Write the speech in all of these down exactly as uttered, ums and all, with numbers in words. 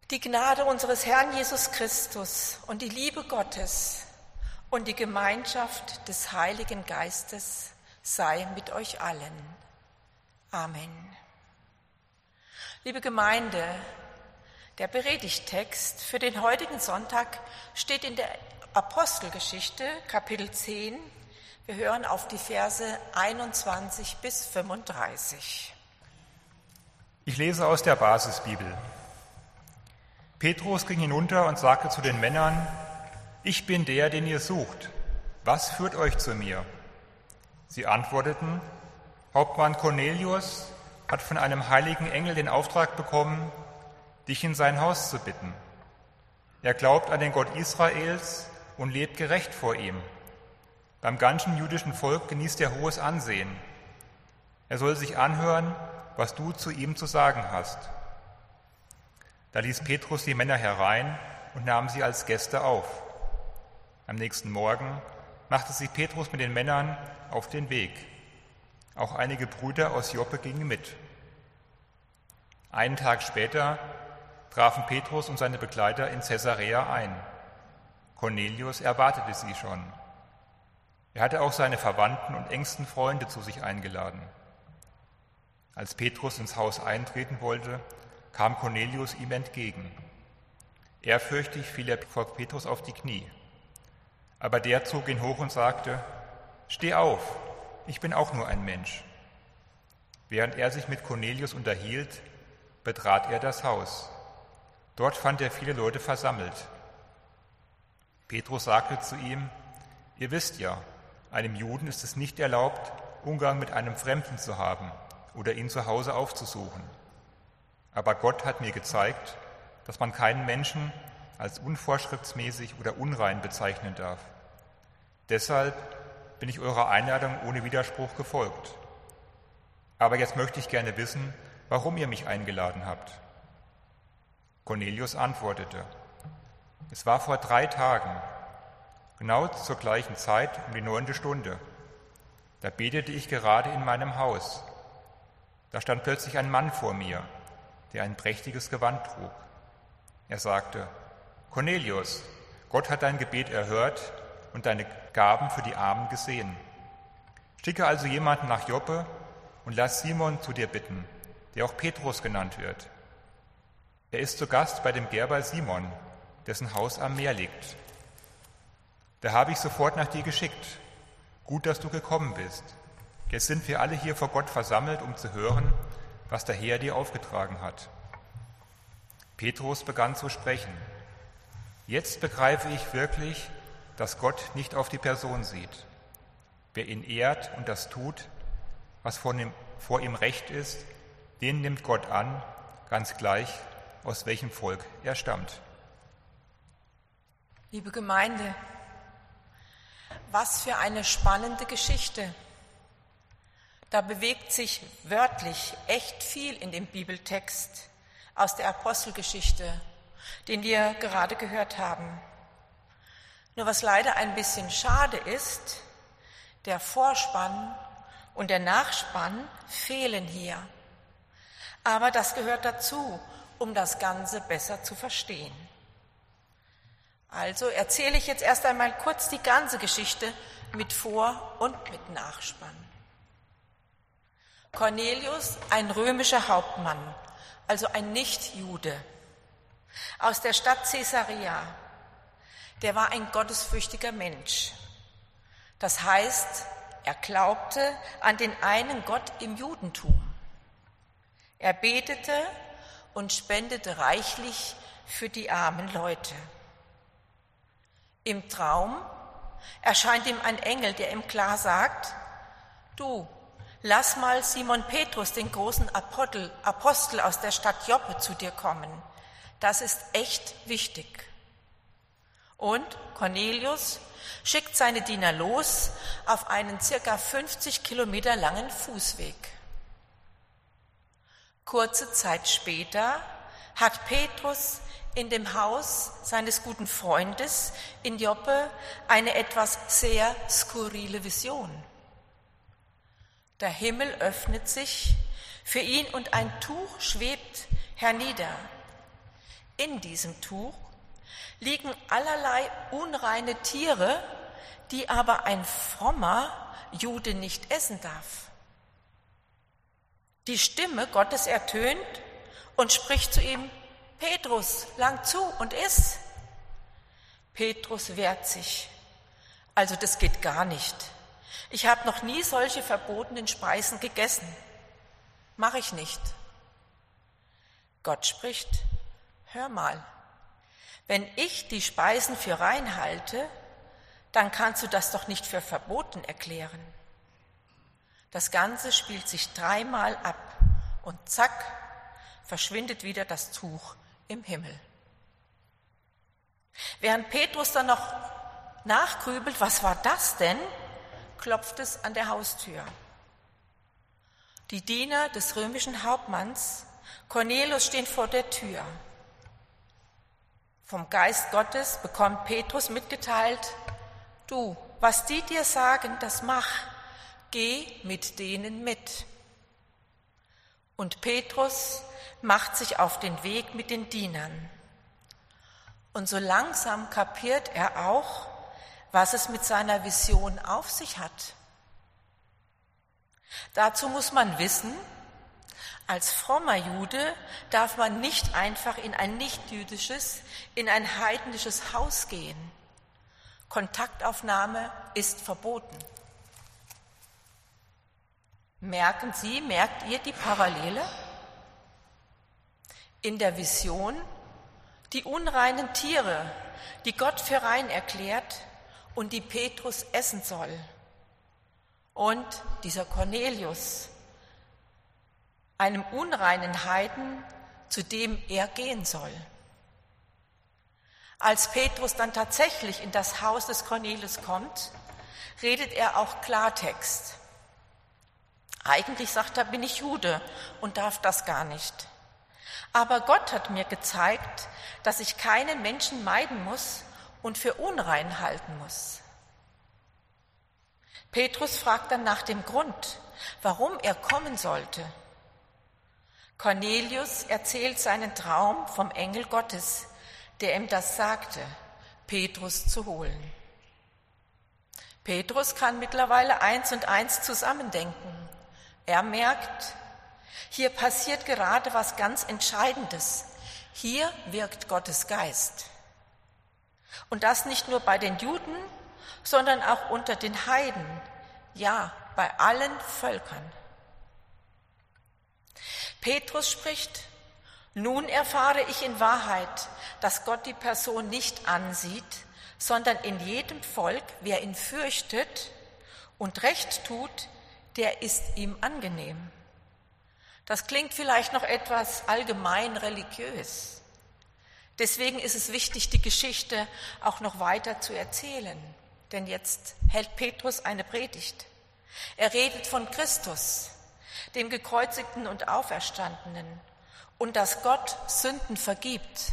Die Gnade unseres Herrn Jesus Christus und die Liebe Gottes und die Gemeinschaft des Heiligen Geistes sei mit euch allen. Amen. Liebe Gemeinde, der Predigttext für den heutigen Sonntag steht in der Apostelgeschichte, Kapitel zehn. Wir hören auf die Verse einundzwanzig bis fünfunddreißig. Ich lese aus der Basisbibel. Petrus ging hinunter und sagte zu den Männern: Ich bin der, den ihr sucht. Was führt euch zu mir? Sie antworteten: Hauptmann Cornelius hat von einem heiligen Engel den Auftrag bekommen, dich in sein Haus zu bitten. Er glaubt an den Gott Israels und lebt gerecht vor ihm. Beim ganzen jüdischen Volk genießt er hohes Ansehen. Er soll sich anhören, was du zu ihm zu sagen hast. Da ließ Petrus die Männer herein und nahm sie als Gäste auf. Am nächsten Morgen machte sich Petrus mit den Männern auf den Weg. Auch einige Brüder aus Joppe gingen mit. Einen Tag später trafen Petrus und seine Begleiter in Caesarea ein. Cornelius erwartete sie schon. Er hatte auch seine Verwandten und engsten Freunde zu sich eingeladen. Als Petrus ins Haus eintreten wollte, kam Cornelius ihm entgegen. Ehrfürchtig fiel er vor Petrus auf die Knie. Aber der zog ihn hoch und sagte: Steh auf, ich bin auch nur ein Mensch. Während er sich mit Cornelius unterhielt, betrat er das Haus. Dort fand er viele Leute versammelt. Petrus sagte zu ihm: Ihr wisst ja, einem Juden ist es nicht erlaubt, Umgang mit einem Fremden zu haben oder ihn zu Hause aufzusuchen. Aber Gott hat mir gezeigt, dass man keinen Menschen als unvorschriftsmäßig oder unrein bezeichnen darf. Deshalb bin ich eurer Einladung ohne Widerspruch gefolgt. Aber jetzt möchte ich gerne wissen, warum ihr mich eingeladen habt. Cornelius antwortete: Es war vor drei Tagen, genau zur gleichen Zeit, um die neunte Stunde. Da betete ich gerade in meinem Haus. Da stand plötzlich ein Mann vor mir, der ein prächtiges Gewand trug. Er sagte: Cornelius, Gott hat dein Gebet erhört und deine Gaben für die Armen gesehen. Schicke also jemanden nach Joppe und lass Simon zu dir bitten, der auch Petrus genannt wird. Er ist zu Gast bei dem Gerber Simon, dessen Haus am Meer liegt. Da habe ich sofort nach dir geschickt. Gut, dass du gekommen bist. Jetzt sind wir alle hier vor Gott versammelt, um zu hören, was der Herr dir aufgetragen hat. Petrus begann zu sprechen. Jetzt begreife ich wirklich, dass Gott nicht auf die Person sieht. Wer ihn ehrt und das tut, was vor ihm, vor ihm recht ist, den nimmt Gott an, ganz gleich, aus welchem Volk er stammt. Liebe Gemeinde, was für eine spannende Geschichte. Da bewegt sich wörtlich echt viel in dem Bibeltext aus der Apostelgeschichte, den wir gerade gehört haben. Nur was leider ein bisschen schade ist, der Vorspann und der Nachspann fehlen hier. Aber das gehört dazu, um das Ganze besser zu verstehen. Also erzähle ich jetzt erst einmal kurz die ganze Geschichte mit Vor- und mit Nachspann. Cornelius, ein römischer Hauptmann, also ein Nichtjude, aus der Stadt Caesarea, der war ein gottesfürchtiger Mensch. Das heißt, er glaubte an den einen Gott im Judentum. Er betete und spendete reichlich für die armen Leute. Im Traum erscheint ihm ein Engel, der ihm klar sagt: Du, lass mal Simon Petrus, den großen Apostel aus der Stadt Joppe, zu dir kommen. Das ist echt wichtig. Und Cornelius schickt seine Diener los auf einen circa fünfzig Kilometer langen Fußweg. Kurze Zeit später hat Petrus in dem Haus seines guten Freundes in Joppe eine etwas sehr skurrile Vision. Der Himmel öffnet sich für ihn und ein Tuch schwebt hernieder. In diesem Tuch liegen allerlei unreine Tiere, die aber ein frommer Jude nicht essen darf. Die Stimme Gottes ertönt und spricht zu ihm: Petrus, lang zu und iss. Petrus wehrt sich: Also das geht gar nicht. Ich habe noch nie solche verbotenen Speisen gegessen. Mache ich nicht. Gott spricht: Hör mal, wenn ich die Speisen für rein halte, dann kannst du das doch nicht für verboten erklären. Das Ganze spielt sich dreimal ab und zack, verschwindet wieder das Tuch im Himmel. Während Petrus dann noch nachgrübelt, was war das denn, klopft es an der Haustür. Die Diener des römischen Hauptmanns Cornelius stehen vor der Tür. Vom Geist Gottes bekommt Petrus mitgeteilt: Du, was die dir sagen, das mach, geh mit denen mit. Und Petrus macht sich auf den Weg mit den Dienern. Und so langsam kapiert er auch, was es mit seiner Vision auf sich hat. Dazu muss man wissen, als frommer Jude darf man nicht einfach in ein nichtjüdisches, in ein heidnisches Haus gehen. Kontaktaufnahme ist verboten. Merken Sie, merkt ihr die Parallele? In der Vision die unreinen Tiere, die Gott für rein erklärt und die Petrus essen soll. Und dieser Cornelius, einem unreinen Heiden, zu dem er gehen soll. Als Petrus dann tatsächlich in das Haus des Cornelius kommt, redet er auch Klartext. Eigentlich sagt er, bin ich Jude und darf das gar nicht. Aber Gott hat mir gezeigt, dass ich keinen Menschen meiden muss und für unrein halten muss. Petrus fragt dann nach dem Grund, warum er kommen sollte. Cornelius erzählt seinen Traum vom Engel Gottes, der ihm das sagte, Petrus zu holen. Petrus kann mittlerweile eins und eins zusammendenken. Er merkt, hier passiert gerade was ganz Entscheidendes. Hier wirkt Gottes Geist. Und das nicht nur bei den Juden, sondern auch unter den Heiden, ja, bei allen Völkern. Petrus spricht: Nun erfahre ich in Wahrheit, dass Gott die Person nicht ansieht, sondern in jedem Volk, wer ihn fürchtet und Recht tut, der ist ihm angenehm. Das klingt vielleicht noch etwas allgemein religiös. Deswegen ist es wichtig, die Geschichte auch noch weiter zu erzählen. Denn jetzt hält Petrus eine Predigt. Er redet von Christus, dem Gekreuzigten und Auferstandenen, und dass Gott Sünden vergibt.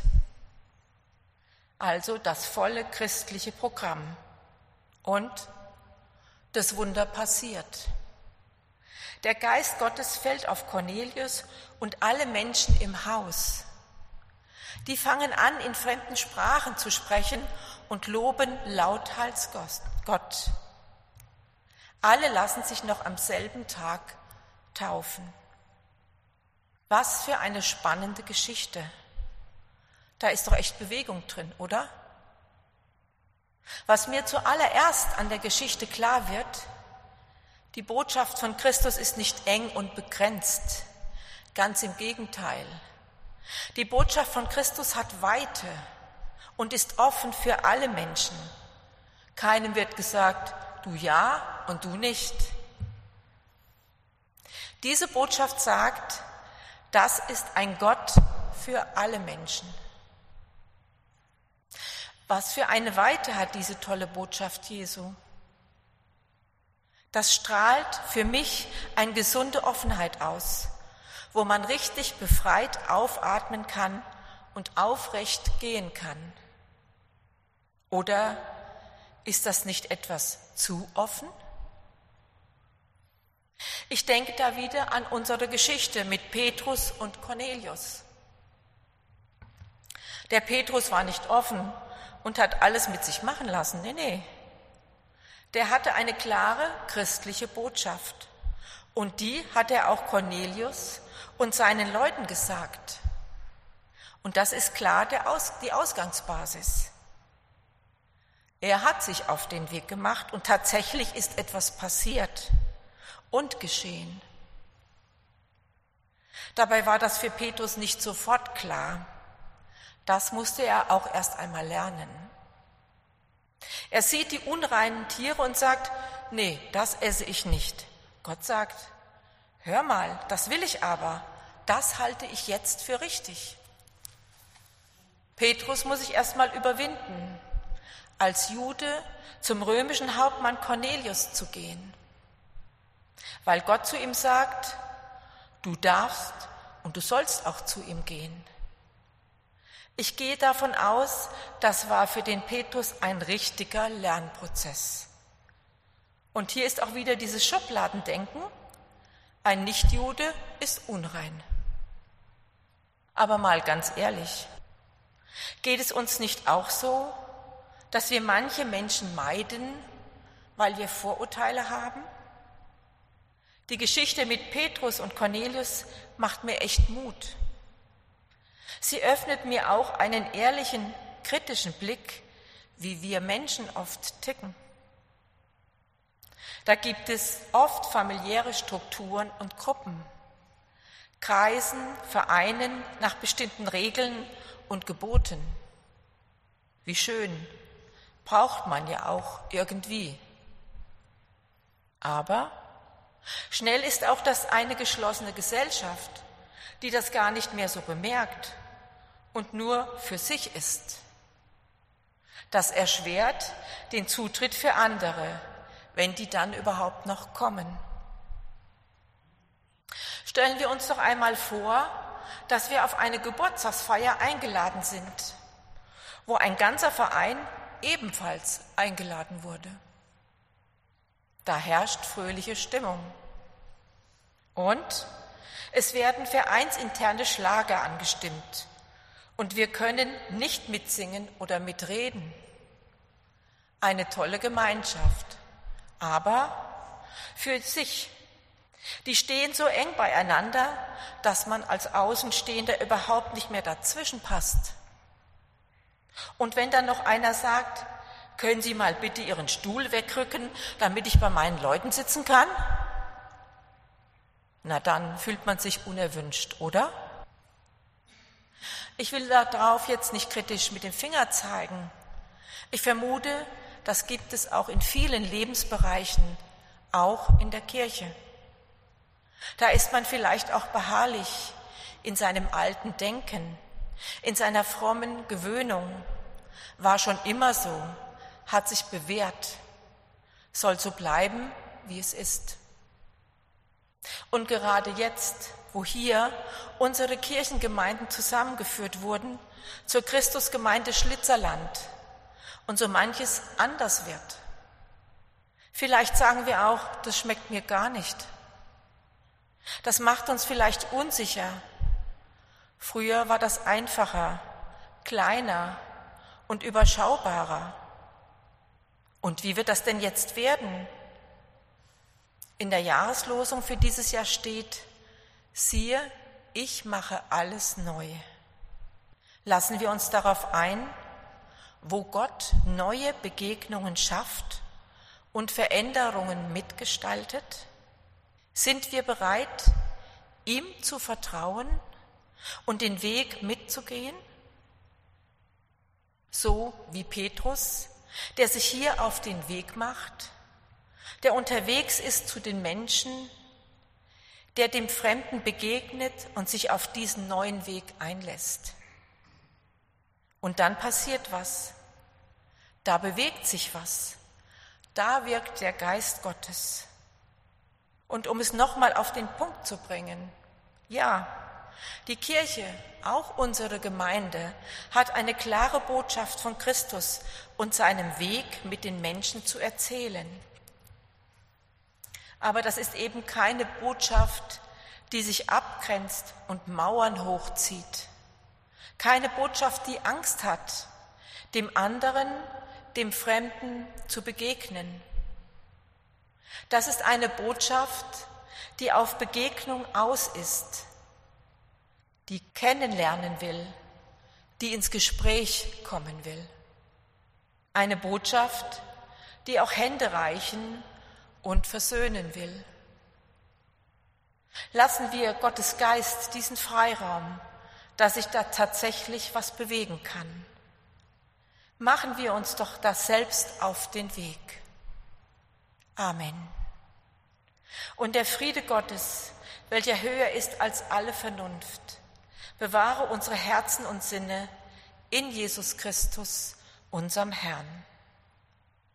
Also das volle christliche Programm. Und das Wunder passiert. Der Geist Gottes fällt auf Cornelius und alle Menschen im Haus. Die fangen an, in fremden Sprachen zu sprechen und loben lauthals Gott. Alle lassen sich noch am selben Tag taufen. Was für eine spannende Geschichte. Da ist doch echt Bewegung drin, oder? Was mir zuallererst an der Geschichte klar wird: Die Botschaft von Christus ist nicht eng und begrenzt, ganz im Gegenteil. Die Botschaft von Christus hat Weite und ist offen für alle Menschen. Keinem wird gesagt, du ja und du nicht. Diese Botschaft sagt, das ist ein Gott für alle Menschen. Was für eine Weite hat diese tolle Botschaft Jesu? Das strahlt für mich eine gesunde Offenheit aus, wo man richtig befreit aufatmen kann und aufrecht gehen kann. Oder ist das nicht etwas zu offen? Ich denke da wieder an unsere Geschichte mit Petrus und Cornelius. Der Petrus war nicht offen und hat alles mit sich machen lassen. Nee, nee. Der hatte eine klare christliche Botschaft. Und die hat er auch Cornelius und seinen Leuten gesagt. Und das ist klar der Aus, die Ausgangsbasis. Er hat sich auf den Weg gemacht und tatsächlich ist etwas passiert und geschehen. Dabei war das für Petrus nicht sofort klar. Das musste er auch erst einmal lernen. Er sieht die unreinen Tiere und sagt, nee, das esse ich nicht. Gott sagt, hör mal, das will ich aber, das halte ich jetzt für richtig. Petrus muss sich erst mal überwinden, als Jude zum römischen Hauptmann Cornelius zu gehen, weil Gott zu ihm sagt, du darfst und du sollst auch zu ihm gehen. Ich gehe davon aus, das war für den Petrus ein richtiger Lernprozess. Und hier ist auch wieder dieses Schubladendenken, ein Nichtjude ist unrein. Aber mal ganz ehrlich, geht es uns nicht auch so, dass wir manche Menschen meiden, weil wir Vorurteile haben? Die Geschichte mit Petrus und Cornelius macht mir echt Mut. Sie öffnet mir auch einen ehrlichen, kritischen Blick, wie wir Menschen oft ticken. Da gibt es oft familiäre Strukturen und Gruppen, Kreisen, Vereinen nach bestimmten Regeln und Geboten. Wie schön, braucht man ja auch irgendwie. Aber schnell ist auch das eine geschlossene Gesellschaft, die das gar nicht mehr so bemerkt und nur für sich ist. Das erschwert den Zutritt für andere, wenn die dann überhaupt noch kommen. Stellen wir uns doch einmal vor, dass wir auf eine Geburtstagsfeier eingeladen sind, wo ein ganzer Verein ebenfalls eingeladen wurde. Da herrscht fröhliche Stimmung. Und es werden vereinsinterne Schlager angestimmt und wir können nicht mitsingen oder mitreden. Eine tolle Gemeinschaft, aber für sich. Die stehen so eng beieinander, dass man als Außenstehender überhaupt nicht mehr dazwischen passt. Und wenn dann noch einer sagt, können Sie mal bitte Ihren Stuhl wegrücken, damit ich bei meinen Leuten sitzen kann? Na dann fühlt man sich unerwünscht, oder? Ich will darauf jetzt nicht kritisch mit dem Finger zeigen. Ich vermute, das gibt es auch in vielen Lebensbereichen, auch in der Kirche. Da ist man vielleicht auch beharrlich in seinem alten Denken, in seiner frommen Gewöhnung, war schon immer so, hat sich bewährt, soll so bleiben, wie es ist. Und gerade jetzt, wo hier unsere Kirchengemeinden zusammengeführt wurden zur Christusgemeinde Schlitzerland und so manches anders wird, vielleicht sagen wir auch, das schmeckt mir gar nicht. Das macht uns vielleicht unsicher. Früher war das einfacher, kleiner und überschaubarer. Und wie wird das denn jetzt werden? In der Jahreslosung für dieses Jahr steht, siehe, ich mache alles neu. Lassen wir uns darauf ein, wo Gott neue Begegnungen schafft und Veränderungen mitgestaltet? Sind wir bereit, ihm zu vertrauen und den Weg mitzugehen? So wie Petrus, der sich hier auf den Weg macht, der unterwegs ist zu den Menschen, der dem Fremden begegnet und sich auf diesen neuen Weg einlässt. Und dann passiert was, da bewegt sich was, da wirkt der Geist Gottes. Und um es nochmal auf den Punkt zu bringen, ja, die Kirche, auch unsere Gemeinde, hat eine klare Botschaft von Christus und seinem Weg mit den Menschen zu erzählen. Aber das ist eben keine Botschaft, die sich abgrenzt und Mauern hochzieht. Keine Botschaft, die Angst hat, dem anderen, dem Fremden zu begegnen. Das ist eine Botschaft, die auf Begegnung aus ist, die kennenlernen will, die ins Gespräch kommen will. Eine Botschaft, die auch Hände reichen und versöhnen will. Lassen wir Gottes Geist diesen Freiraum, dass sich da tatsächlich was bewegen kann. Machen wir uns doch das selbst auf den Weg. Amen. Und der Friede Gottes, welcher höher ist als alle Vernunft, bewahre unsere Herzen und Sinne in Jesus Christus, unserem Herrn.